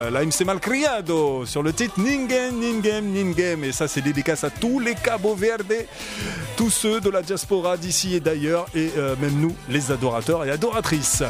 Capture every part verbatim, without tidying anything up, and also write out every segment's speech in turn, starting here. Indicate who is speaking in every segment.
Speaker 1: La M C Malcriado sur le titre Ninguém, Ninguém, Ninguém. Et ça, c'est dédicace à tous les Cabo Verde, tous ceux de la diaspora d'ici et d'ailleurs, et euh, même nous, les adorateurs et adoratrices.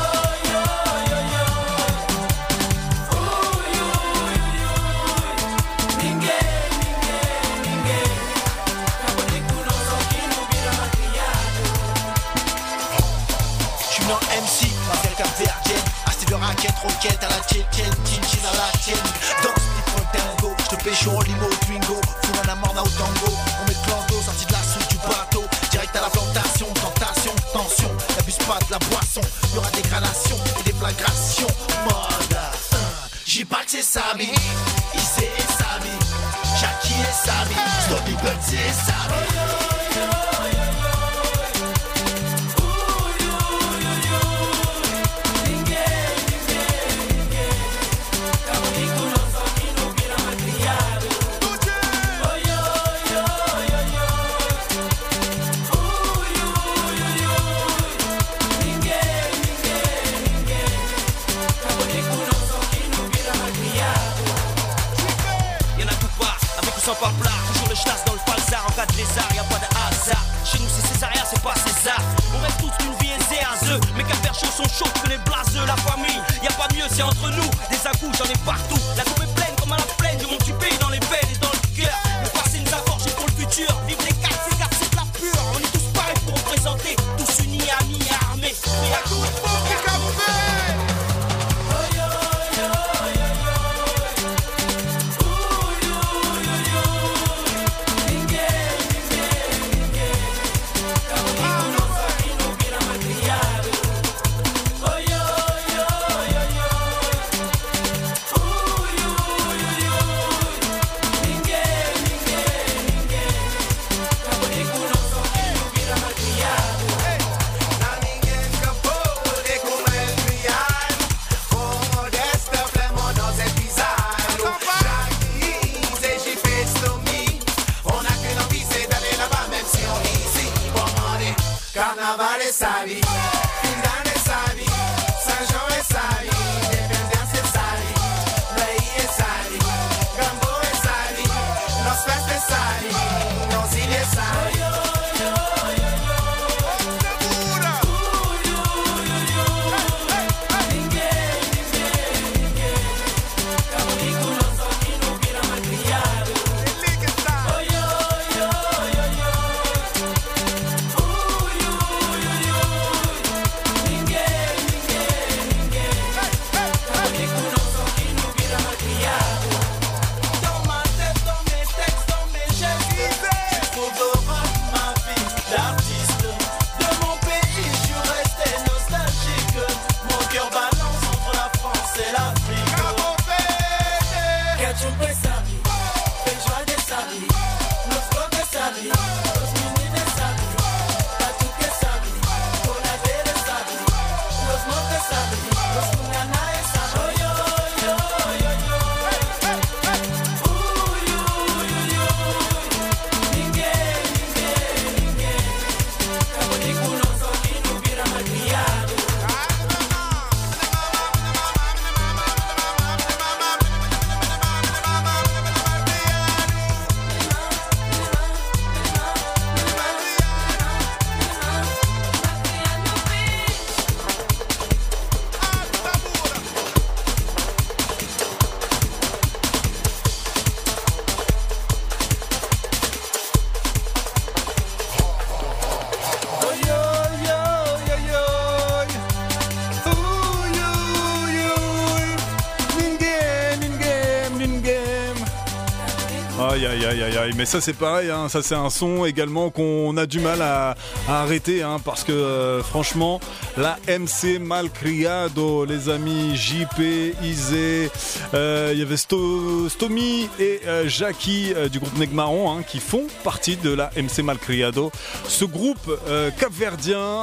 Speaker 2: De raquette, roquette à la tienne, tienne, tienne, tienne à la tienne. Danse, libre, dingo, j'te pécho en limo, twingo. Fous un amorna au tango. On met clando, sorti de la soupe du bateau. Direct à la plantation, tentation, tension. N'abuse pas de la boisson, y'aura des gradations et des flagrations. Mode, uh, j'y pas que c'est Samy. Issé et Samy. Jackie et Samy. Stoppy Bugsy et Samy.
Speaker 3: Pas plat, toujours le chasse dans le falzar. En cas de lézard, y'a pas de hasard. Chez nous c'est césarien, c'est pas César. On rêve tous d'une vie aisée à eux. Mais qu'à faire chaud sont chauds que les blaseux. La famille, y'a pas mieux, c'est entre nous. Des à-coups, j'en ai partout. La coupe est pleine comme à la plaine. Je monte du pays dans les veines et dans le cœur. Le passé nous a forgé pour le futur. Vive les quatre, c'est quatre, c'est de la pure. On est tous pareils pour représenter. Tous unis, amis et armés. Mais à coup de faux, qu'est-ce qu'on fait?
Speaker 2: Carnaval est sali, Findan est sali, Saint-Jean est sali, Indépendance est sali, Pays est sali, Gambo est sali, Los Festes est sali, Nos îles est sali.
Speaker 1: Aïe aïe aïe aïe aïe, mais ça c'est pareil, hein. Ça c'est un son également qu'on a du mal à, à arrêter, hein, parce que euh, franchement la M C Malcriado, les amis J P, Isé, il euh, y avait Sto, Stomy et euh, Jackie euh, du groupe Negmaron, hein, qui font partie de la M C Malcriado, ce groupe euh, capverdien,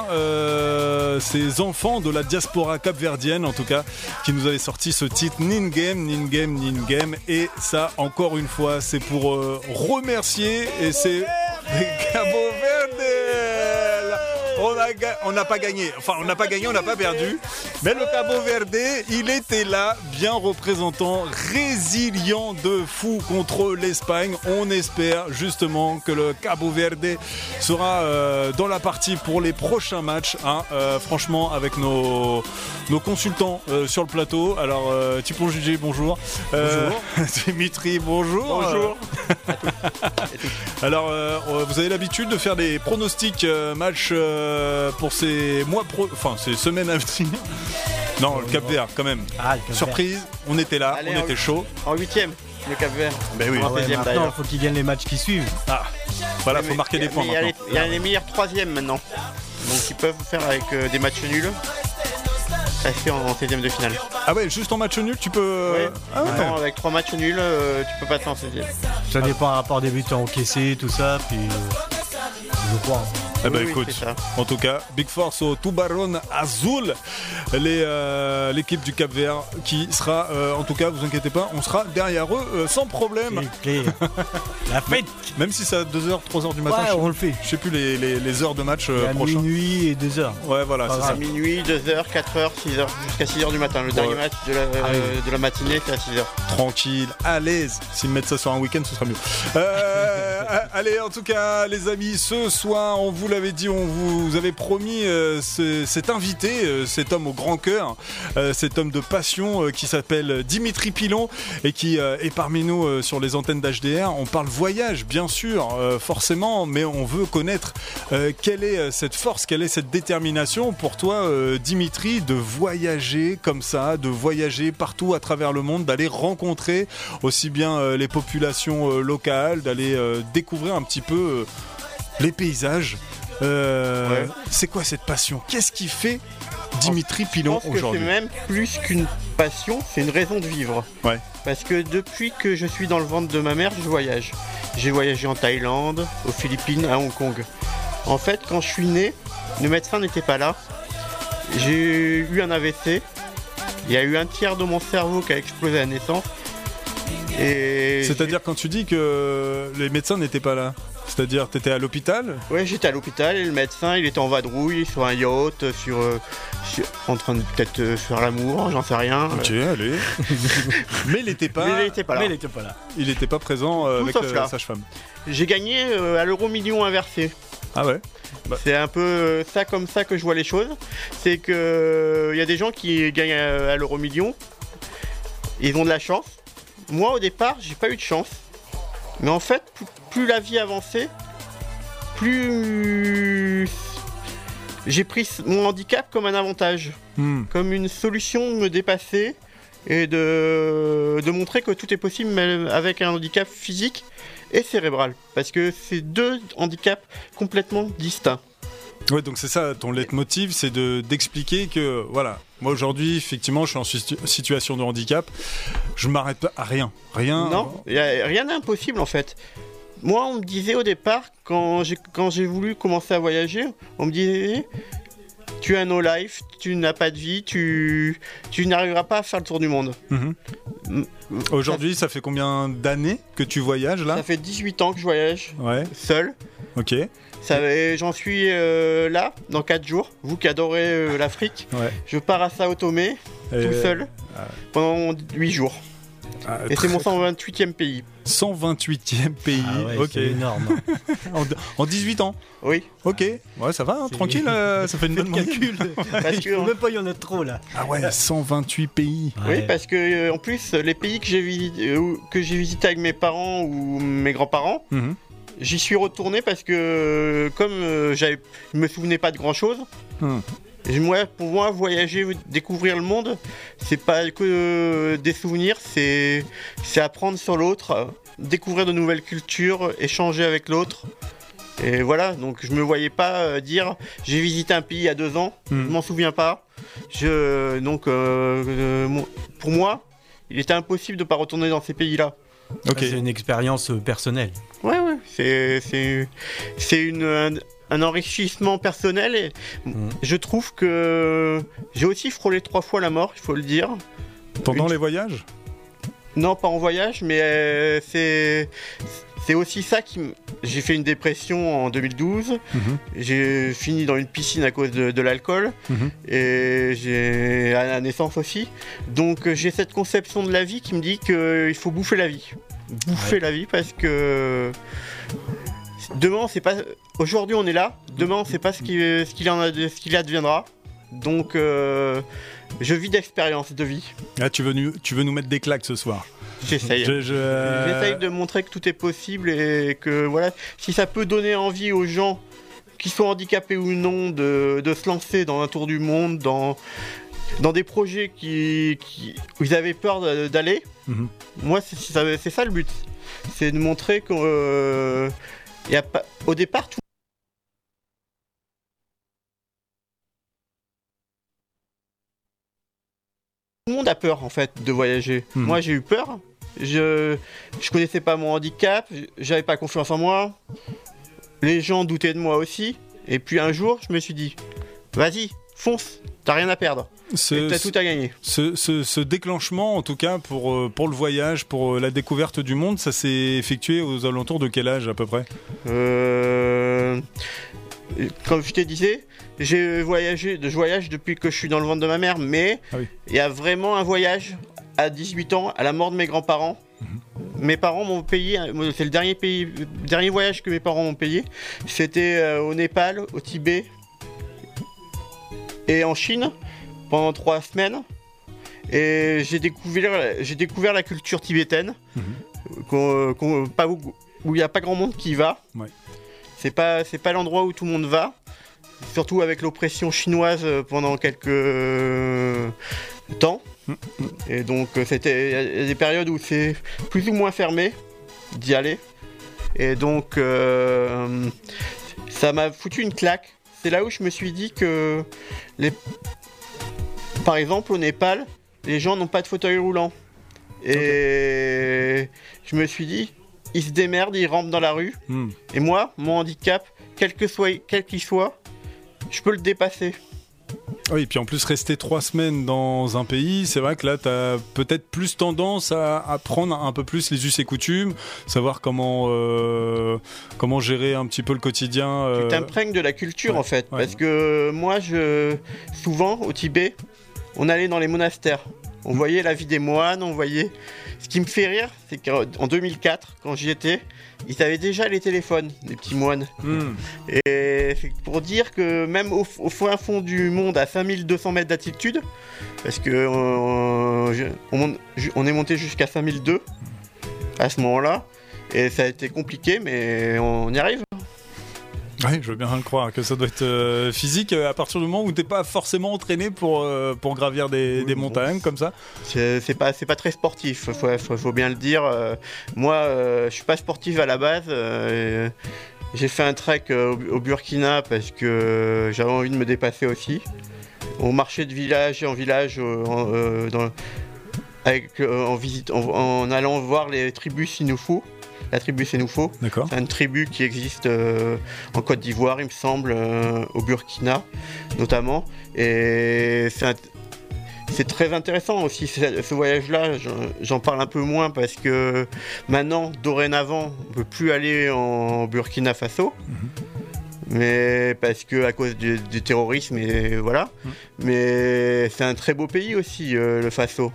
Speaker 1: euh, ces enfants de la diaspora capverdienne en tout cas, qui nous avaient sorti ce titre Ninguém, Ninguém, Ninguém, et ça encore une fois c'est pour euh, remercier, et c'est Cabo Verde. on a ga- on n'a pas gagné. Enfin, on n'a pas gagné, on n'a pas perdu. Mais le Cabo Verde, il était là, bien représentant, résilient de fou contre l'Espagne. On espère justement que le Cabo Verde sera euh, dans la partie pour les prochains matchs. Hein. Euh, franchement, avec nos, nos consultants euh, sur le plateau. Alors, euh, Tipon Gigi, bonjour. Euh, bonjour. Dimitri, bonjour.
Speaker 4: Bonjour.
Speaker 1: Alors, euh, vous avez l'habitude de faire des pronostics euh, matchs euh, pour ces mois, pro... enfin ces semaines à venir. Non, le Cap Vert quand même.
Speaker 4: Ah, le Cap
Speaker 1: Surprise,
Speaker 4: Vert.
Speaker 1: on était là,
Speaker 4: Allez,
Speaker 1: on
Speaker 4: en...
Speaker 1: était chaud.
Speaker 4: En huitième, le Cap Vert.
Speaker 1: Ben oui.
Speaker 4: En
Speaker 5: Ouais,
Speaker 4: seizième,
Speaker 5: maintenant, il faut qu'ils gagnent les matchs qui suivent.
Speaker 1: Ah, voilà,
Speaker 4: Mais-
Speaker 1: faut marquer des
Speaker 4: mais
Speaker 1: points
Speaker 4: Il y a les,
Speaker 1: maintenant.
Speaker 4: il y a les meilleurs troisièmes maintenant. Donc ils peuvent faire avec euh, des matchs nuls. Passer en seizième de finale.
Speaker 1: Ah ouais, juste en match nul, tu peux.
Speaker 4: Ouais.
Speaker 1: Ah ouais.
Speaker 4: Maintenant, avec trois matchs nuls, euh, tu peux passer en seizième.
Speaker 5: Ça dépend par rapport des buts encaissés, tout ça, puis euh, je crois.
Speaker 1: Eh ben
Speaker 4: Oui, oui,
Speaker 1: écoute,
Speaker 4: c'est ça.
Speaker 1: en tout cas, big force au Tubarón Azul, les, euh, l'équipe du Cap Vert qui sera, euh, en tout cas, vous inquiétez pas, on sera derrière eux euh, sans problème.
Speaker 5: Clé, clé. La fête.
Speaker 1: Même si c'est à deux heures, trois heures du matin,
Speaker 5: Ouais,
Speaker 1: je,
Speaker 5: on le fait.
Speaker 1: je sais plus les, les, les heures de match euh,
Speaker 5: À
Speaker 1: prochains.
Speaker 5: minuit et deux heures.
Speaker 1: Ouais, voilà,
Speaker 5: Pas
Speaker 1: c'est
Speaker 5: grave.
Speaker 1: ça.
Speaker 4: À minuit, deux heures, quatre heures, six heures, jusqu'à six heures du matin. Le dernier match de la,
Speaker 5: Ah
Speaker 4: euh, de la matinée, c'est à six heures.
Speaker 1: Tranquille, à l'aise. S'ils mettent ça sur un week-end, ce sera mieux. Euh, allez, en tout cas, les amis, ce soir, on vous l'avait dit, on vous avait promis euh, ce- cet invité, euh, cet homme au grand cœur, euh, cet homme de passion euh, qui s'appelle Dimitri Pilon et qui euh, est parmi nous euh, sur les antennes d'H D R. On parle voyage, bien sûr, euh, forcément, mais on veut connaître euh, quelle est euh, cette force, quelle est cette détermination pour toi, euh, Dimitri, de voyager comme ça, de voyager partout à travers le monde, d'aller rencontrer aussi bien euh, les populations euh, locales, d'aller euh, découvrir un petit peu euh, les paysages. Euh,
Speaker 4: Ouais.
Speaker 1: C'est quoi cette passion? Qu'est-ce qui fait Dimitri
Speaker 4: Je
Speaker 1: Pilon
Speaker 4: pense que c'est
Speaker 1: aujourd'hui?
Speaker 4: même plus qu'une passion, c'est une raison de vivre.
Speaker 1: Ouais.
Speaker 4: Parce que depuis que je suis dans le ventre de ma mère, je voyage. J'ai voyagé en Thaïlande, aux Philippines, à Hong Kong. En fait, quand je suis né, le médecin n'était pas là. J'ai eu un A V C. Il y a eu un tiers de mon cerveau qui a explosé à la naissance. Et
Speaker 1: C'est-à-dire quand tu dis que les médecins n'étaient pas là, c'est-à-dire t'étais à l'hôpital?
Speaker 4: Ouais, j'étais à l'hôpital et le médecin, il était en vadrouille sur un yacht, sur, euh, sur- en train de peut-être euh, faire l'amour, j'en sais rien.
Speaker 1: Ok, allez. Mais il n'était pas,
Speaker 4: Mais il était pas là.
Speaker 5: Mais il était pas là.
Speaker 1: il était pas présent euh,
Speaker 4: Tout
Speaker 1: avec
Speaker 4: sauf
Speaker 1: euh,
Speaker 4: là.
Speaker 1: la sage-femme.
Speaker 4: J'ai gagné euh, à l'euro million inversé.
Speaker 1: Ah ouais.
Speaker 4: C'est un peu euh, ça comme ça que je vois les choses. C'est que il y a des gens qui gagnent à, à l'euro million. Ils ont de la chance. Moi au départ, j'ai pas eu de chance. Mais en fait, plus, plus la vie avançait, plus j'ai pris mon handicap comme un avantage,
Speaker 1: Hmm.
Speaker 4: comme une solution de me dépasser et de, de montrer que tout est possible même avec un handicap physique et cérébral. Parce que c'est deux handicaps complètement distincts.
Speaker 1: Ouais, donc c'est ça, ton leitmotiv, c'est de d'expliquer que, voilà, moi aujourd'hui, effectivement, je suis en situ- situation de handicap, je m'arrête pas à rien, rien.
Speaker 4: Non, y a- rien n'est impossible en fait. Moi, on me disait au départ, quand j'ai quand j'ai voulu commencer à voyager, on me disait tu as no life, tu n'as pas de vie, tu, tu n'arriveras pas à faire le tour du monde.
Speaker 1: Mhm. Aujourd'hui, ça fait combien d'années que tu voyages là?
Speaker 4: Ça fait dix-huit ans que je voyage
Speaker 1: Ouais,
Speaker 4: seul.
Speaker 1: ok.
Speaker 4: Ça fait- J'en suis euh, là, dans quatre jours. Vous qui adorez euh, l'Afrique,
Speaker 1: Ouais.
Speaker 4: je pars à Sao Tomé,
Speaker 1: Et-
Speaker 4: tout seul,
Speaker 1: ah.
Speaker 4: pendant huit jours.
Speaker 1: Ah,
Speaker 4: Et c'est
Speaker 1: très-
Speaker 4: mon cent vingt-huitième pays.
Speaker 1: cent vingt-huitième pays,
Speaker 5: Ah ouais,
Speaker 1: ok.
Speaker 5: c'est énorme.
Speaker 1: En, en dix-huit ans,
Speaker 4: Oui,
Speaker 1: ok. Ouais, ça va, hein,
Speaker 5: C'est-
Speaker 1: tranquille, euh, ça fait une bonne moyenne.
Speaker 5: Calcul.
Speaker 4: parce que...
Speaker 5: Même pas, il y en a trop là.
Speaker 1: Ah ouais, cent vingt-huit pays.
Speaker 4: Oui,
Speaker 5: Ouais.
Speaker 4: parce que euh, en plus, les pays que j'ai visité, euh, que j'ai visité avec mes parents ou mes grands-parents,
Speaker 1: Mhm.
Speaker 4: j'y suis retourné parce que euh, comme euh, j'avais, je me souvenais pas de grand-chose.
Speaker 1: Hmm.
Speaker 4: et moi, pour moi, voyager, découvrir le monde, c'est pas que euh, des souvenirs, c'est c'est apprendre sur l'autre, euh, découvrir de nouvelles cultures, échanger avec l'autre. Et voilà, donc je me voyais pas euh, dire j'ai visité un pays il y a deux ans,
Speaker 1: Hmm.
Speaker 4: je m'en souviens pas. Je donc euh, euh, mon- pour moi, il était impossible de pas retourner dans ces pays-là.
Speaker 1: Ok.
Speaker 5: C'est une expérience euh, personnelle.
Speaker 4: Ouais, ouais, c'est c'est c'est une un, un enrichissement personnel et
Speaker 5: Mhm.
Speaker 4: je trouve que j'ai aussi frôlé trois fois la mort, il faut le dire.
Speaker 1: Pendant
Speaker 4: Une-
Speaker 1: les voyages?
Speaker 4: Non, pas en voyage, mais euh, c'est c'est aussi ça qui m... J'ai fait une dépression en deux mille douze, mmh. J'ai fini dans une piscine à cause de, de l'alcool, mmh. et j'ai à la naissance aussi. Donc j'ai cette conception de la vie qui me dit qu'il faut bouffer la vie. Bouffer ouais. la vie parce que demain on sait pas. Aujourd'hui on est là, demain on sait pas ce qu'il ce qu'il en a, ce qu'il adviendra. Donc euh, je vis d'expérience de vie.
Speaker 1: Ah, tu veux nous, tu veux nous mettre des claques ce soir.
Speaker 4: J'essaye.
Speaker 1: Je, je...
Speaker 4: J'essaye de montrer que tout est possible et que voilà, si ça peut donner envie aux gens, qu'ils soient handicapés ou non, de, de se lancer dans un tour du monde, dans, dans des projets qui, qui, où ils avaient peur d'aller. Mm-hmm. Moi, c'est, c'est, ça, c'est ça le but. C'est de montrer qu'au euh, départ, tout Tout le monde a peur en fait de voyager. Mmh. Moi j'ai eu peur. Je je connaissais pas mon handicap. J'avais pas confiance en moi. Les gens doutaient de moi aussi. Et puis un jour je me suis dit, vas-y, fonce. T'as rien à perdre. Ce, et t'as tout à gagner.
Speaker 1: Ce, ce, ce déclenchement en tout cas pour pour le voyage, pour la découverte du monde, ça s'est effectué aux alentours de quel âge à peu près ?
Speaker 4: Euh... Comme je te disais, j'ai voyagé, je voyage depuis que je suis dans le ventre de ma mère, mais il ah oui. y a vraiment un voyage à dix-huit ans, à la mort de mes grands-parents. Mm-hmm. Mes parents m'ont payé, c'est le dernier, pays, dernier voyage que mes parents m'ont payé. C'était au Népal, au Tibet et en Chine pendant trois semaines. Et j'ai découvert, j'ai découvert la culture tibétaine, mm-hmm. qu'on, qu'on, pas où il n'y a pas grand monde qui y va. Ouais. C'est pas, c'est pas l'endroit où tout le monde va, surtout avec l'oppression chinoise pendant quelques temps. Et donc c'était, il y a des périodes où c'est plus ou moins fermé d'y aller. Et donc euh, ça m'a foutu une claque. C'est là où je me suis dit que, les... par exemple au Népal, les gens n'ont pas de fauteuil roulant. Et okay. je me suis dit, ils se démerdent, ils rampent dans la rue. Mm. Et moi, mon handicap, quel que soit, quel qu'il soit, je peux le dépasser.
Speaker 1: Oui, et puis en plus, rester trois semaines dans un pays, c'est vrai que là, tu as peut-être plus tendance à apprendre un peu plus les us et coutumes, savoir comment, euh, comment gérer un petit peu le quotidien. Euh...
Speaker 4: Tu t'imprègnes de la culture, ouais, en fait. Ouais. Parce que moi, je, souvent, au Tibet, on allait dans les monastères. On mmh. voyait la vie des moines, on voyait... Ce qui me fait rire, c'est qu'en deux mille quatre, quand j'y étais, ils avaient déjà les téléphones, les petits moines. Mmh. Et c'est pour dire que même au, au fin fond du monde, à cinq mille deux cents mètres d'altitude, parce qu'on on, on, on est monté jusqu'à cinq mille deux à ce moment-là, et ça a été compliqué, mais on y arrive.
Speaker 1: Oui, je veux bien le croire, que ça doit être euh, physique à partir du moment où t'es pas forcément entraîné pour, euh, pour gravir des, oui, des montagnes bon, comme ça.
Speaker 4: C'est, c'est, pas, c'est pas très sportif, faut, faut, faut bien le dire. Euh, moi, euh, je suis pas sportif à la base. Euh, j'ai fait un trek euh, au, au Burkina parce que j'avais envie de me dépasser aussi. On marchait de village en village euh, en, euh, dans, avec, euh, en, visite, en, en allant voir les tribus Sinoufou. La tribu Sénoufo, D'accord. C'est une tribu qui existe euh, en Côte d'Ivoire, il me semble, euh, au Burkina notamment. Et c'est, un, c'est très intéressant aussi, ce, ce voyage-là. J'en, j'en parle un peu moins parce que maintenant, dorénavant, on ne peut plus aller en Burkina Faso. Mm-hmm. Mais parce que à cause du, du terrorisme, et voilà. Mm. Mais c'est un très beau pays aussi, euh, le Faso.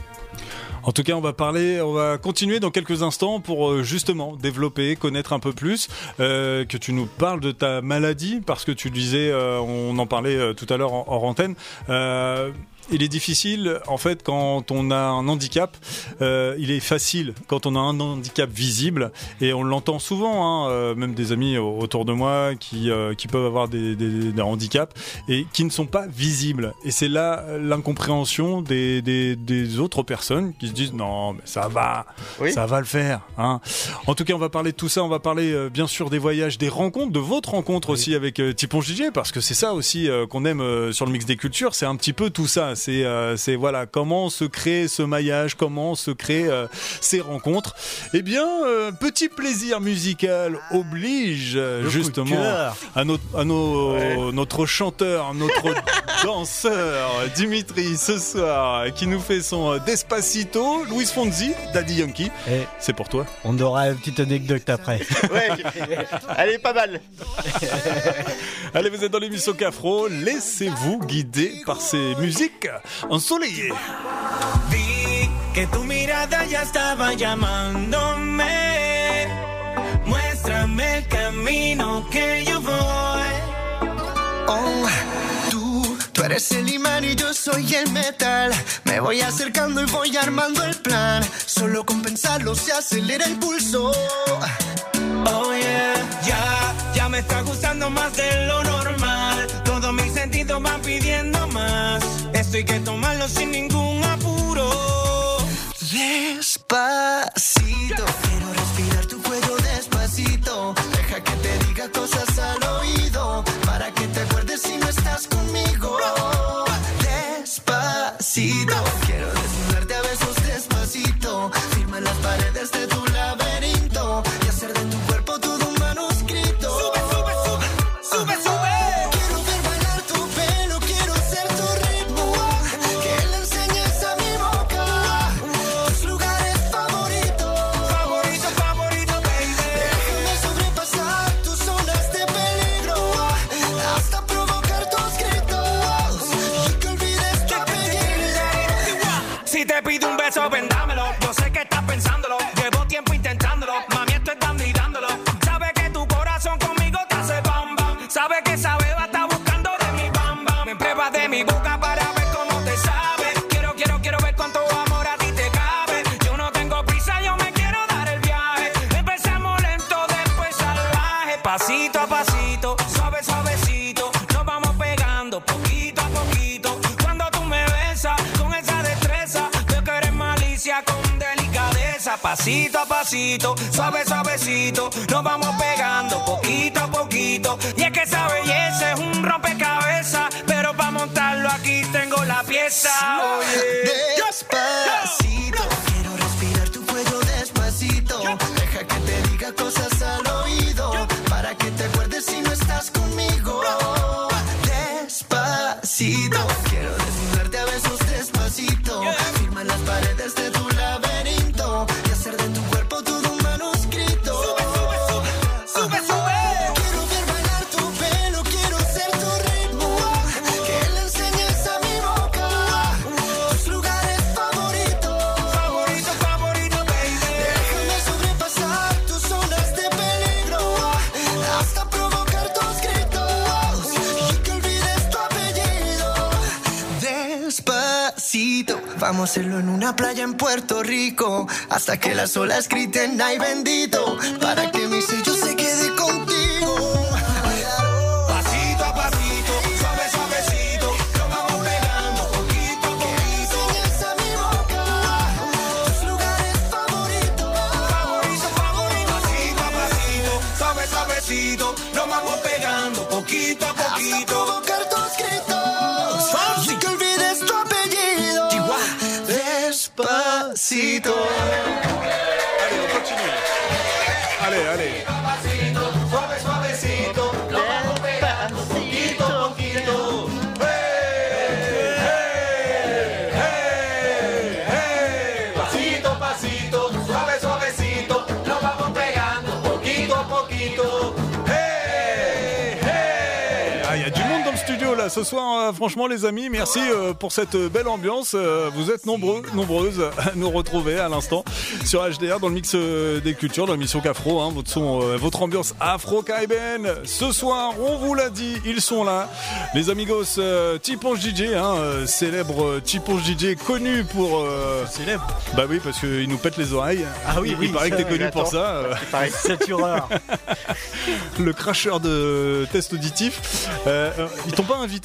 Speaker 1: En tout cas, on va parler, on va continuer dans quelques instants pour euh, justement développer, connaître un peu plus, euh, que tu nous parles de ta maladie, parce que tu disais, euh, on en parlait euh, tout à l'heure en, hors antenne. Euh, Il est difficile, en fait, quand on a un handicap. Euh, il est facile quand on a un handicap visible, et on l'entend souvent, hein, euh, même des amis autour de moi qui euh, qui peuvent avoir des, des, des handicaps et qui ne sont pas visibles. Et c'est là l'incompréhension des, des, des autres personnes qui se disent non, mais ça va, oui. ça va le faire. Hein. En tout cas, on va parler de tout ça. On va parler euh, bien sûr des voyages, des rencontres, de votre rencontre oui. aussi avec euh, Tipon J J, parce que c'est ça aussi euh, qu'on aime euh, sur le mix des cultures. C'est un petit peu tout ça. C'est, euh, c'est voilà comment se crée ce maillage, comment se créent euh, ces rencontres. Eh bien, euh, petit plaisir musical oblige
Speaker 5: Le
Speaker 1: justement à, notre, à nos, ouais. notre chanteur, notre danseur Dimitri ce soir, qui nous fait son Despacito, Luis Fonsi, Daddy Yankee. Et c'est pour toi.
Speaker 5: On aura une petite anecdote après.
Speaker 4: Ouais, elle est pas mal.
Speaker 1: Allez, vous êtes dans l'émission Cafro, laissez-vous guider par ces musiques ensoleillées.
Speaker 6: Vi que tu mirada ya estaba llamándome. Muéstrame el camino que yo voy.
Speaker 2: Oh, tú, tú eres el imán y yo soy el metal. Me voy acercando y voy armando el plan. Solo con pensarlo se acelera el pulso.
Speaker 6: Oh yeah, ya, ya me está gustando más de lo normal. Todos mis sentidos van pidiendo más. Esto hay que tomarlo sin ningún apuro.
Speaker 2: Despacito, quiero respirar tu cuello despacito. Deja que te diga cosas al oído, para que te acuerdes si no estás conmigo. Despacito, quiero desnudarte a besos despacito. Firma las paredes de tu laberinto y hacer de tu cuerpo todo un manuscrito.
Speaker 6: Sube, sube, sube, sube, sube.
Speaker 2: Quiero ver bailar tu pelo, quiero ser tu ritmo. Que le enseñes a mi boca tus lugares favoritos.
Speaker 6: Favorito, favorito, baby.
Speaker 2: Déjame sobrepasar tus zonas de peligro hasta provocar tus gritos y que olvides tu apellido.
Speaker 6: Si te pido un beso, vendámelo. Yo sé que estás pensándolo. Llevo tiempo intentándolo. Mami, esto es dando y dándolo. Sabe que tu corazón conmigo te hace bam bam. Sabe que esa beba está buscando de mi bam bam. Me pruebas de mi boca para ver cómo te sabe. Quiero, quiero, quiero ver cuánto amor a ti te cabe. Yo no tengo prisa, yo me quiero dar el viaje. Empezamos lento, después salvaje. Pasito a pasito, suave, suavecito. Nos vamos pegando poquito a poquito. Cuando tú me besas con esa destreza, veo que eres malicia con delicadeza. Pasito a pasito, suave, suavecito. Nos vamos pegando poquito a poquito. Y es que esa belleza es un rompecabezas, pero para montarlo aquí tengo la pieza. Oye.
Speaker 2: Despacito, quiero respirar tu cuello despacito. Deja que te diga cosas al oído, para que te acuerdes si no estás conmigo. Despacito, quiero desnudarte a besos despacito. Firma las paredes de tu laberinto y hacer de tu cuerpo todo un manuscrito.
Speaker 6: Sube, sube, sube, sube, sube.
Speaker 2: Quiero ver bailar tu pelo, quiero ser tu ritmo. Que le enseñes a mi boca tus lugares favoritos.
Speaker 6: Favorito, favorito, baby.
Speaker 2: Déjame sobrepasar tus zonas de peligro hasta provocar tus gritos y que olvides tu apellido. Despacito, vamos a hacerlo en una playa en Puerto Rico hasta que las olas griten ay bendito, para que mi sello se quede contigo.
Speaker 6: Pasito a pasito, suave, suavecito. Nos vamos pegando poquito a poquito.
Speaker 2: Enseñas a mi boca tus lugares favoritos.
Speaker 6: Favorito, favorito. Pasito a pasito, suave, suavecito. Nos vamos pegando poquito a
Speaker 2: Hasta
Speaker 6: poquito.
Speaker 2: provocar tus gritos y que olvides tu apellido. Despacito.
Speaker 1: Allez, on continue. Allez, allez.
Speaker 6: Suave, suavecito. Nos vamos pegando poquito a poquito. Pasito, pasito, suave, suavecito. Nos vamos pegando poquito a poquito.
Speaker 1: Ah, il y a du monde dans le studio là ce soir, euh, franchement les amis, merci euh, pour cette belle ambiance. Euh, vous êtes nombreux, nombreuses à nous retrouver à l'instant sur H D R dans le mix euh, des cultures, dans l'émission Cafro, hein, votre son, euh, votre ambiance afro-caribéenne. Ce soir, on vous l'a dit, ils sont là, les amigos euh, Tiponge D J, hein, euh, célèbre euh, Tiponge D J connu pour. Euh,
Speaker 5: Célèbre.
Speaker 1: Bah oui, parce qu'il nous pète les oreilles.
Speaker 5: Ah oui,
Speaker 1: il,
Speaker 5: oui,
Speaker 1: il paraît
Speaker 5: ça,
Speaker 1: que t'es connu
Speaker 4: j'attends.
Speaker 1: pour ça. euh.
Speaker 5: Satureur.
Speaker 1: Le cracheur de test auditif. Euh, euh, ils t'ont pas invité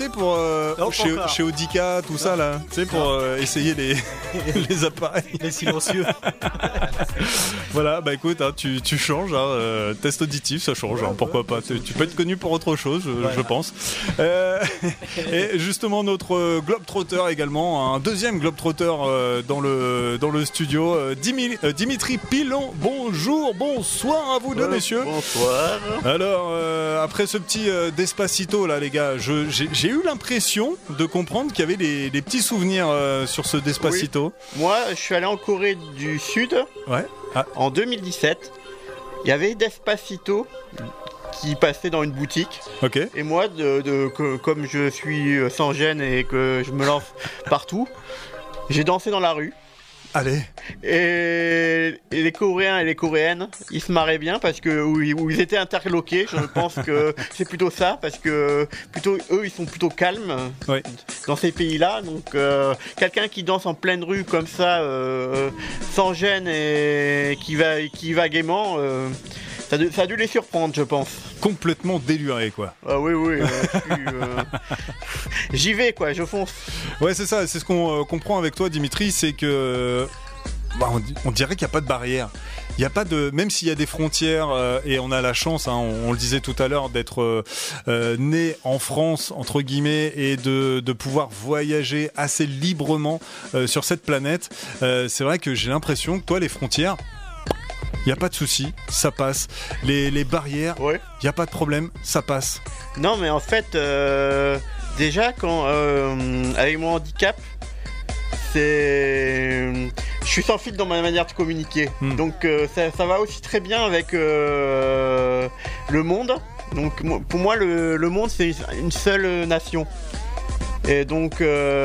Speaker 1: été pour euh,
Speaker 5: Non, pas
Speaker 1: chez,
Speaker 5: encore.
Speaker 1: chez Audica, tout ça là, tu sais, pour euh, essayer les, les appareils.
Speaker 5: Les silencieux.
Speaker 1: Voilà, bah écoute, hein, tu, tu changes, hein, euh, test auditif, ça change, hein, pourquoi pas. Tu, tu peux être connu pour autre chose, je,
Speaker 5: Voilà.
Speaker 1: je pense. Euh, et justement, notre euh, Globetrotter également, un deuxième Globetrotter euh, dans, le, dans le studio, euh, Dimi- euh, Dimitri Pilon. Bonjour, bonsoir à vous deux, messieurs.
Speaker 4: Bonsoir.
Speaker 1: Alors, euh, après ce petit euh, Despacito là, les gars, je- j'ai j'ai eu l'impression de comprendre qu'il y avait des, des petits souvenirs euh, sur ce Despacito.
Speaker 4: Moi, je suis allé en Corée du Sud
Speaker 1: Ouais. Ah,
Speaker 4: en deux mille dix-sept. Il y avait Despacito qui passait dans une boutique.
Speaker 1: ok.
Speaker 4: Et moi, de, de- que- comme je suis sans gêne et que je me lance partout, j'ai dansé dans la rue.
Speaker 1: Allez.
Speaker 4: Et, et les Coréens et les Coréennes, ils se marraient bien parce que où, ils- où ils étaient interloqués. Je pense que c'est plutôt ça parce que plutôt eux, ils sont plutôt calmes
Speaker 1: Oui.
Speaker 4: dans ces pays-là. Donc euh, quelqu'un qui danse en pleine rue comme ça, euh, sans gêne et qui va qui va gaiement, euh, ça, a dû- ça a dû les surprendre, je pense.
Speaker 1: Complètement déluré, quoi.
Speaker 4: Ah oui oui. euh, je suis, euh, J'y vais quoi, je fonce.
Speaker 1: Ouais, c'est ça, c'est ce qu'on euh, comprend avec toi, Dimitri, c'est que bah, on, di- on dirait qu'il n'y a pas de barrière. Il n'y a pas de, même s'il y a des frontières euh, et on a la chance, hein, on, on le disait tout à l'heure, d'être euh, euh, né en France entre guillemets et de, de pouvoir voyager assez librement euh, sur cette planète. Euh, c'est vrai que j'ai l'impression que toi, les frontières, il n'y a pas de souci, ça passe. Les, les barrières,
Speaker 4: Ouais.
Speaker 1: il n'y a pas de problème, ça passe.
Speaker 4: Non, mais en fait, euh, déjà, quand euh, avec mon handicap, c'est. Je suis sans filtre dans ma manière de communiquer.
Speaker 1: Hmm.
Speaker 4: Donc, euh, ça, ça va aussi très bien avec euh, le monde. Donc, mo- pour moi, le, le monde, c'est une seule nation. Et donc,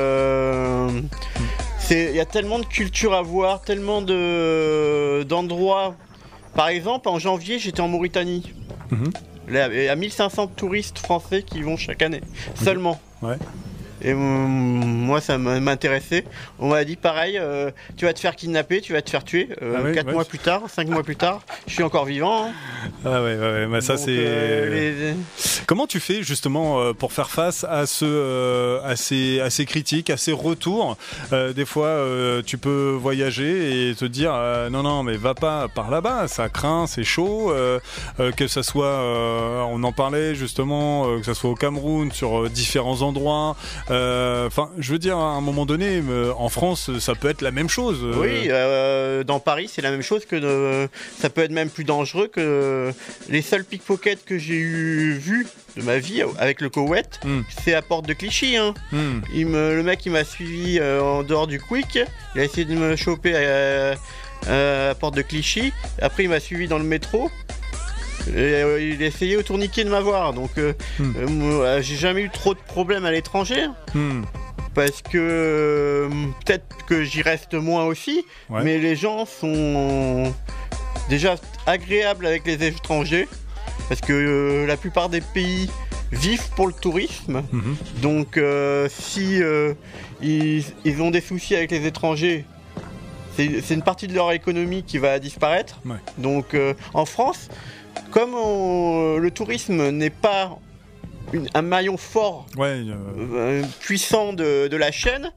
Speaker 4: euh, c'est- il y a tellement de cultures à voir, tellement de, d'endroits. Par exemple, en janvier, j'étais en Mauritanie.
Speaker 1: Mhm.
Speaker 4: Là, il y a mille cinq cents touristes français qui y vont chaque année, seulement.
Speaker 1: Ouais.
Speaker 4: Et hum, moi, ça m'a- m'intéressait. On m'a dit pareil, euh, tu vas te faire kidnapper, tu vas te faire tuer. Euh,
Speaker 1: Ah oui,
Speaker 4: quatre
Speaker 1: ouais.
Speaker 4: mois plus tard, cinq mois plus tard, je suis encore vivant. hein.
Speaker 1: Ah ouais, ouais, ouais, mais ça
Speaker 4: Donc,
Speaker 1: c'est.
Speaker 4: euh, les-
Speaker 1: Comment tu fais justement euh, pour faire face à ce, euh, à ces, à ces critiques, à ces retours? Euh, Des fois, euh, tu peux voyager et te dire euh, non, non, mais va pas par là-bas, ça craint, c'est chaud. euh, euh, que ça soit, euh, on en parlait justement, euh, que ça soit au Cameroun, sur euh, différents endroits. Enfin, je veux dire, à un moment donné, euh, en France, ça peut être la même chose. euh.
Speaker 4: Oui, euh, dans Paris, c'est la même chose que de- ça peut être même plus dangereux que les seuls pickpockets que j'ai eu vus de ma vie avec le Koweït,
Speaker 1: Hmm.
Speaker 4: c'est à Porte de Clichy. Hein.
Speaker 1: Hmm.
Speaker 4: Il me, le mec, il m'a suivi euh, en dehors du Quick. Il a essayé de me choper à, à, à Porte de Clichy. Après, il m'a suivi dans le métro. Et, euh, il a essayé au tourniquet de m'avoir. Donc, euh,
Speaker 1: Hmm.
Speaker 4: euh, moi, j'ai jamais eu trop de problèmes à l'étranger.
Speaker 1: Hmm.
Speaker 4: Parce que euh, peut-être que j'y reste moins aussi.
Speaker 1: Ouais.
Speaker 4: Mais les gens sont déjà agréables avec les étrangers. Parce que euh, la plupart des pays vivent pour le tourisme.
Speaker 1: Mhm.
Speaker 4: Donc euh, si euh, ils, ils ont des soucis avec les étrangers, c'est c'est une partie de leur économie qui va disparaître.
Speaker 1: Ouais.
Speaker 4: Donc euh, en France, comme on- le tourisme n'est pas une- un maillon fort,
Speaker 1: Ouais. euh,
Speaker 4: euh, puissant de, de la chaîne,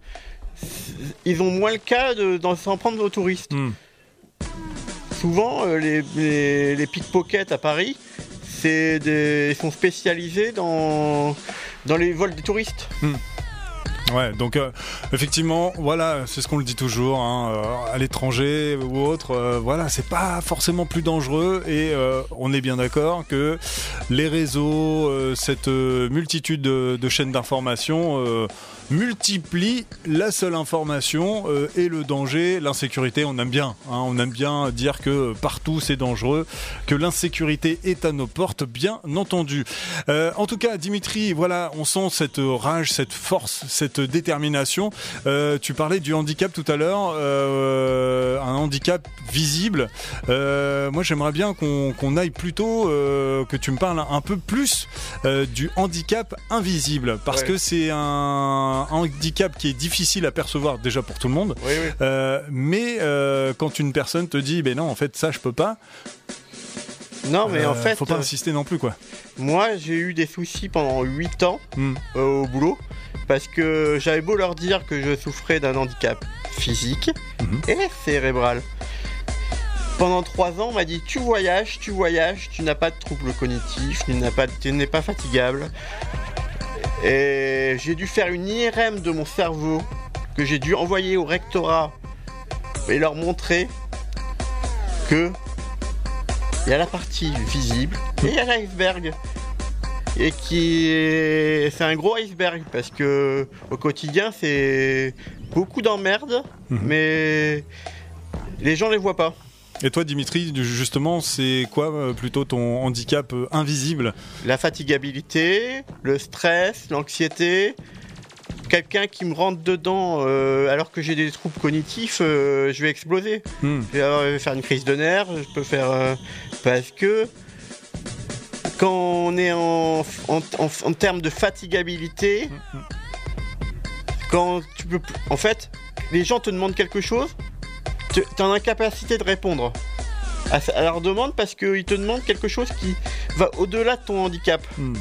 Speaker 4: ils ont moins le cas de, d'en s'en prendre aux touristes.
Speaker 1: hmm.
Speaker 4: Souvent, euh, les, les, les pickpockets à Paris, c'est des, ils sont spécialisés dans, dans les vols des touristes.
Speaker 1: Ouais, donc euh, effectivement, voilà, c'est ce qu'on le dit toujours, hein, euh, à l'étranger ou autre, euh, voilà, c'est pas forcément plus dangereux et euh, on est bien d'accord que les réseaux, euh, cette euh, multitude de, de chaînes d'information euh, multiplient la seule information euh, et le danger, l'insécurité. On aime bien, hein, on aime bien dire que partout c'est dangereux, que l'insécurité est à nos portes, bien entendu. Euh, en tout cas, Dimitri, voilà, on sent cette rage, cette force, cette détermination. Euh, tu parlais du handicap tout à l'heure, euh, un handicap visible. Euh, moi, j'aimerais bien qu'on qu'on aille plutôt, euh, que tu me parles un peu plus euh, du handicap invisible, parce
Speaker 4: Ouais.
Speaker 1: que c'est un handicap qui est difficile à percevoir déjà pour tout le monde.
Speaker 4: Oui, oui.
Speaker 1: Euh, mais euh, quand une personne te dit, ben non, en fait, ça, je peux pas.
Speaker 4: Non, mais
Speaker 1: euh,
Speaker 4: en fait,
Speaker 1: faut pas
Speaker 4: euh,
Speaker 1: insister non plus, quoi.
Speaker 4: moi j'ai eu des soucis pendant huit ans
Speaker 1: Hmm.
Speaker 4: euh, au boulot parce que j'avais beau leur dire que je souffrais d'un handicap physique
Speaker 1: Mhm.
Speaker 4: et cérébral. Pendant trois ans, on m'a dit tu voyages, tu voyages, tu n'as pas de troubles cognitifs, tu n'as pas, tu n'es pas fatigable. Et j'ai dû faire une I R M de mon cerveau que j'ai dû envoyer au rectorat et leur montrer que il y a la partie visible et il y a l'iceberg. Et qui est... c'est un gros iceberg parce que au quotidien c'est beaucoup d'emmerdes,
Speaker 1: Mhm.
Speaker 4: mais les gens les voient pas.
Speaker 1: Et toi, Dimitri, justement, c'est quoi euh, plutôt ton handicap euh, invisible?
Speaker 4: La fatigabilité, le stress, l'anxiété. Quelqu'un qui me rentre dedans euh, alors que j'ai des troubles cognitifs, euh, je vais exploser.
Speaker 1: Hmm.
Speaker 4: Je vais avoir- je vais faire une crise de nerfs, je peux faire... euh, parce que quand on est en, en, en- en termes de fatigabilité, quand tu peux... En fait, les gens te demandent quelque chose, tu es en incapacité de répondre à, à leur demande parce qu'ils te demandent quelque chose qui va au-delà de ton handicap.
Speaker 1: Hmm.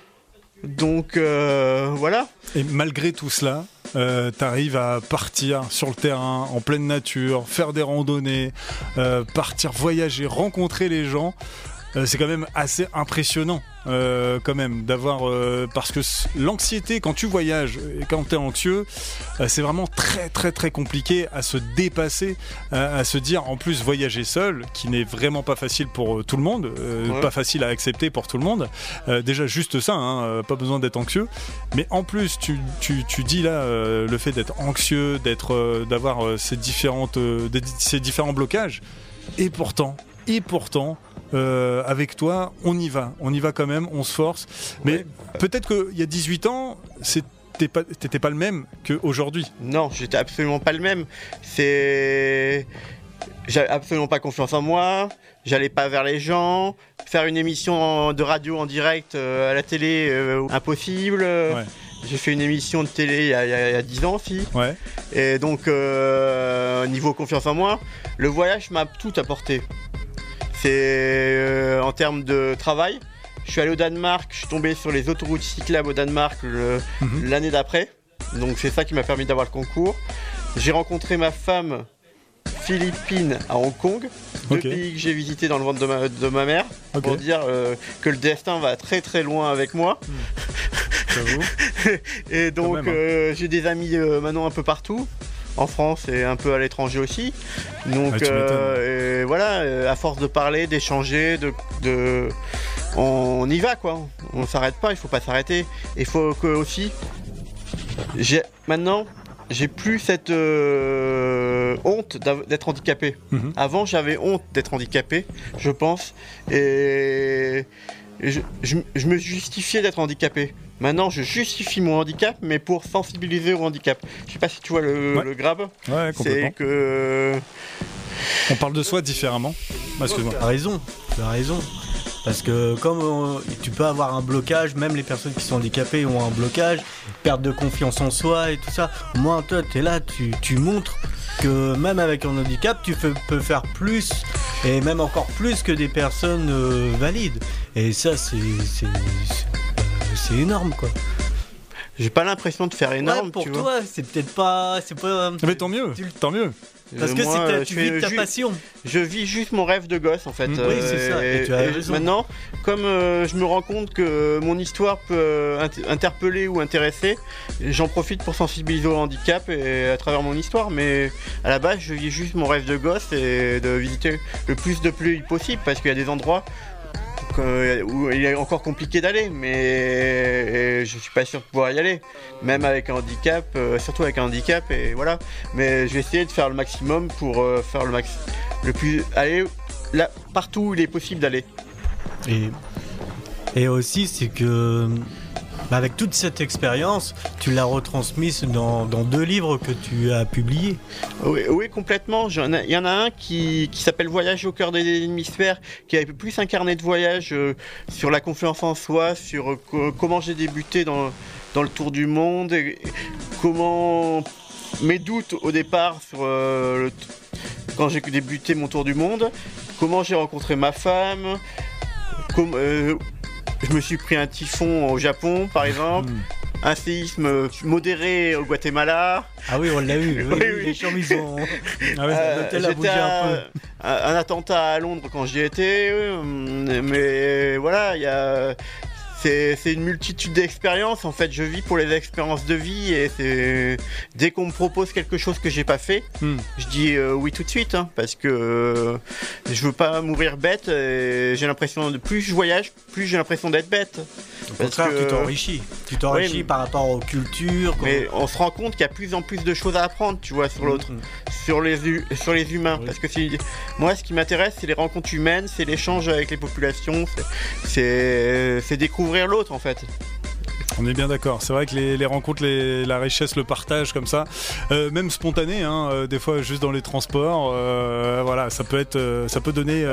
Speaker 4: Donc euh, voilà.
Speaker 1: Et malgré tout cela, euh, t'arrives à partir sur le terrain, en pleine nature, faire des randonnées, euh, partir voyager, rencontrer les gens. Euh, c'est quand même assez impressionnant, euh, quand même, d'avoir... euh, parce que c- l'anxiété, quand tu voyages et quand t'es anxieux, euh, c'est vraiment très très très compliqué à se dépasser, à, à se dire, en plus, voyager seul, qui n'est vraiment pas facile pour euh, tout le monde, euh,
Speaker 4: Ouais.
Speaker 1: pas facile à accepter pour tout le monde. Euh, déjà, juste ça, hein, euh, pas besoin d'être anxieux. Mais en plus, tu, tu, tu dis là, euh, le fait d'être anxieux, d'être, euh, d'avoir euh, ces, différentes, euh, des- ces différents blocages, et pourtant, et pourtant, euh, avec toi, on y va, on y va quand même, on se force. Mais
Speaker 4: Ouais.
Speaker 1: peut-être qu'il y a dix-huit ans, c'était pas, t'étais pas le même qu'aujourd'hui.
Speaker 4: Non, j'étais absolument pas le même. C'est... J'avais absolument pas confiance en moi, j'allais pas vers les gens, faire une émission de radio en direct euh, à la télé, euh, impossible.
Speaker 1: Ouais.
Speaker 4: J'ai fait une émission de télé il y a, il y a- il y a dix ans aussi.
Speaker 1: Ouais.
Speaker 4: Et donc, euh, niveau confiance en moi, le voyage m'a tout apporté. C'est euh, en termes de travail. Je suis allé au Danemark, je suis tombé sur les autoroutes cyclables au Danemark le-
Speaker 1: Mhm.
Speaker 4: l'année d'après. Donc c'est ça qui m'a permis d'avoir le concours. J'ai rencontré ma femme philippine à Hong Kong, deux
Speaker 1: Ok.
Speaker 4: pays que j'ai visités dans le ventre de ma, de ma mère,
Speaker 1: Ok.
Speaker 4: pour dire euh, que le destin va très très loin avec moi.
Speaker 1: J'avoue.
Speaker 4: Et donc
Speaker 1: même, hein.
Speaker 4: euh, j'ai des amis euh, maintenant un peu partout, en France et un peu à l'étranger aussi. Donc
Speaker 1: Ouais, tu
Speaker 4: euh, et voilà, euh, à force de parler, d'échanger, de, de- on y va quoi. On s'arrête pas, il faut pas s'arrêter. Il faut que aussi, j'ai maintenant j'ai plus cette euh, honte d'av- d'être handicapé.
Speaker 1: Mhm.
Speaker 4: Avant j'avais honte d'être handicapé, je pense, et et je, je- je me justifiais d'être handicapé. Maintenant, je justifie mon handicap, mais pour sensibiliser au handicap. Je sais pas si tu vois le,
Speaker 1: Ouais.
Speaker 4: le grab.
Speaker 1: Ouais, complètement.
Speaker 4: C'est que
Speaker 1: On parle de soi différemment. Ah, excuse-moi.
Speaker 5: Tu as raison, tu as raison. Parce que comme euh, tu peux avoir un blocage, même les personnes qui sont handicapées ont un blocage, perte de confiance en soi et tout ça. Au moins toi, tu es là, tu, tu montres que même avec un handicap, tu fais- peux faire plus, et même encore plus que des personnes euh, valides. Et ça, c'est c'est- c'est, euh, c'est énorme, quoi.
Speaker 4: j'ai pas l'impression de faire énorme,
Speaker 5: Ouais, pour
Speaker 4: tu vois.
Speaker 5: toi, c'est peut-être pas... C'est pas
Speaker 1: Mais tant mieux,
Speaker 5: Tu-
Speaker 1: tant mieux.
Speaker 5: parce
Speaker 4: Euh,
Speaker 5: que
Speaker 4: moi,
Speaker 5: c'est ta-
Speaker 4: je
Speaker 5: tu
Speaker 4: fais
Speaker 5: vis de ta
Speaker 4: ju-
Speaker 5: passion.
Speaker 4: Je vis juste mon rêve de gosse en fait.
Speaker 1: Mm.
Speaker 5: Oui, c'est ça, et tu as raison.
Speaker 4: Maintenant, comme euh, je me rends compte que mon histoire peut euh, int- interpeller ou intéresser, j'en profite pour sensibiliser au handicap et à travers mon histoire. Mais à la base, je vis juste mon rêve de gosse et de visiter le plus de pays possible parce qu'il y a des endroits que- où il est encore compliqué d'aller, mais je suis pas sûr de pouvoir y aller, même avec un handicap, euh, surtout avec un handicap, et voilà. Mais je vais essayer de faire le maximum pour euh, faire le max, le plus, aller là partout où il est possible d'aller.
Speaker 5: Et, et aussi, c'est que bah, avec toute cette expérience, tu l'as retransmise dans, dans deux livres que tu as publiés.
Speaker 4: Oui, oui, complètement. J'en ai- Il y en a un qui, qui s'appelle Voyage au cœur de l'hémisphère, qui a plus un carnet de voyage euh, sur la confiance en soi, sur euh, co- comment j'ai débuté dans, dans le tour du monde, et comment mes doutes au départ sur euh, le t- quand j'ai débuté mon tour du monde, comment j'ai rencontré ma femme, comme, euh, je me suis pris un typhon au Japon, par exemple. Mm. Un séisme modéré au Guatemala.
Speaker 5: Ah oui, on l'a eu. Oui,
Speaker 4: oui,
Speaker 5: oui,
Speaker 4: oui.
Speaker 5: Les chambres, ils ont. Ah ouais,
Speaker 4: euh,
Speaker 5: l'hôtel a bougé un peu.
Speaker 4: Un, un attentat à Londres quand j'y étais. Mais voilà, il y a. C'est, c'est une multitude d'expériences. En fait, je vis pour les expériences de vie et c'est dès qu'on me propose quelque chose que j'ai pas fait, mm. je dis euh, oui tout de suite, hein, parce que euh, je veux pas mourir bête. Et j'ai l'impression de plus je voyage, plus j'ai l'impression d'être bête.
Speaker 5: Au contraire, que, tu t'enrichis. Tu t'enrichis oui, mais, par rapport aux cultures.
Speaker 4: Mais on se rend compte qu'il y a plus en plus de choses à apprendre, tu vois, sur l'autre, mm. sur les sur les humains. Oui. Parce que c'est, moi, ce qui m'intéresse, c'est les rencontres humaines, c'est l'échange avec les populations, c'est, c'est, c'est découvrir l'autre en fait.
Speaker 1: On est bien d'accord. C'est vrai que les, les rencontres, les, la richesse, le partage comme ça, euh, même spontané, hein, euh, des fois juste dans les transports, euh, voilà, ça peut être, euh, ça peut donner. Euh,